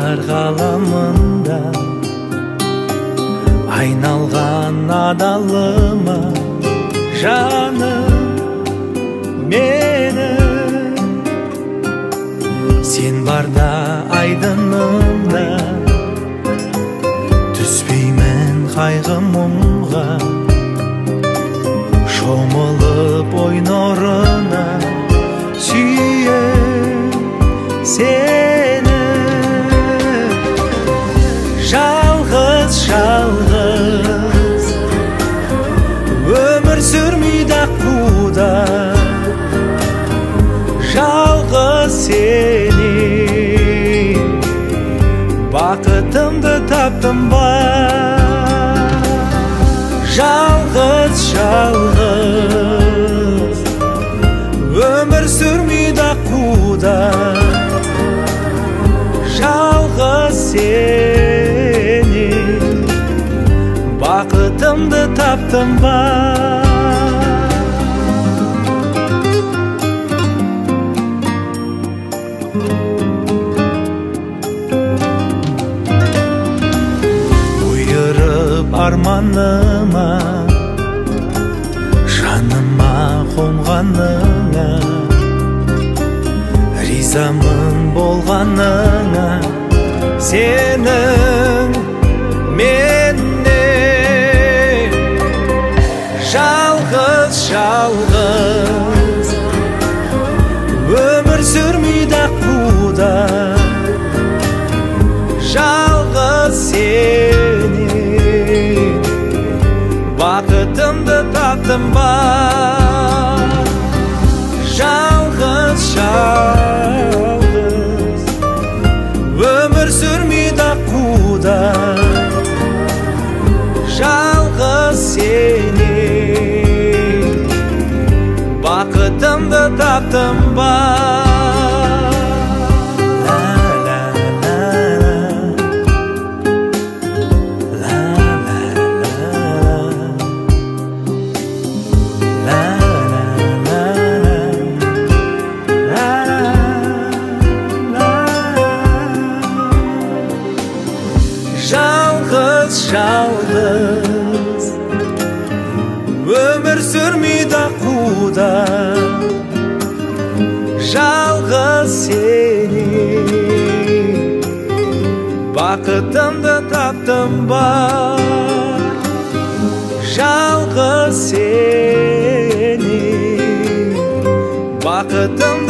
Аңсар ғаламында айналған адалыма жаным мені. Сен барда айдынымда түспеймін қайғы мұңға, шомылып ойнорына сүйем сені. Жалғыз жалғыз өмір сүрмейді аққуда, жалғыз сені бақытымды таптым ба. Жалғыз жалғыз өмір сүрмейді аққуда, жалғыз сені бақытымды таптым ба. Бұйырып арманыма, жаныма қонғаныңа, ризамын болғаныңа сенің меннен. Жалғыз жалғыз өмір сүрмейді аққуда, жалғыз сені бақытымды таптым ба. Жалғыз жалғыз өмір сүрмейді аққуда, жалғыз сені бақытымды таптым ба. Жалғыз жалғыз өмір сүрмейді аққуда, жалғыз сені бақытымды таптым ба. Жалғыз сені бақытымды